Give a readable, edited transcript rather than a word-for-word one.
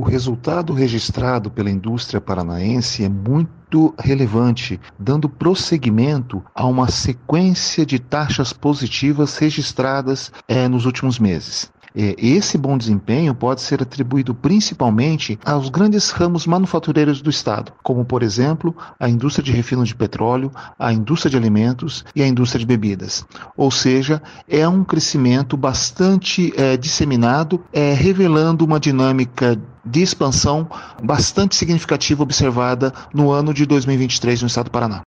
O resultado registrado pela indústria paranaense é muito relevante, dando prosseguimento a uma sequência de taxas positivas registradas nos últimos meses. Esse bom desempenho pode ser atribuído principalmente aos grandes ramos manufatureiros do Estado, como, por exemplo, a indústria de refino de petróleo, a indústria de alimentos e a indústria de bebidas. Ou seja, é um crescimento bastante disseminado, revelando uma dinâmica de expansão bastante significativa observada no ano de 2023 no Estado do Paraná.